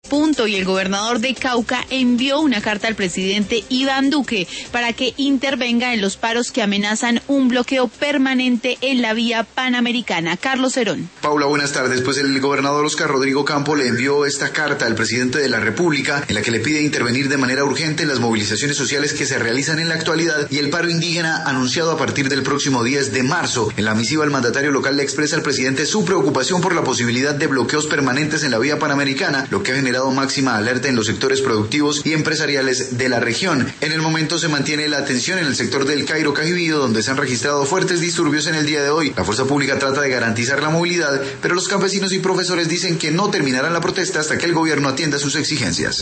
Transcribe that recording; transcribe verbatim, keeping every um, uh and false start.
Punto. Y el gobernador de Cauca envió una carta al presidente Iván Duque para que intervenga en los paros que amenazan un bloqueo permanente en la vía panamericana. Carlos Herón. Paula, buenas tardes. Pues el gobernador Oscar Rodrigo Campo le envió esta carta al presidente de la República en la que le pide intervenir de manera urgente en las movilizaciones sociales que se realizan en la actualidad y el paro indígena anunciado a partir del próximo diez de marzo. En la misiva, el mandatario local le expresa al presidente su preocupación por la posibilidad de bloqueos permanentes en la vía panamericana, lo que ha generado máxima alerta en los sectores productivos y empresariales de la región. En el momento se mantiene la atención en el sector del Cairo Cajivío, donde se han registrado fuertes disturbios en el día de hoy. La fuerza pública trata de garantizar la movilidad, pero los campesinos y profesores dicen que no terminarán la protesta hasta que el gobierno atienda sus exigencias.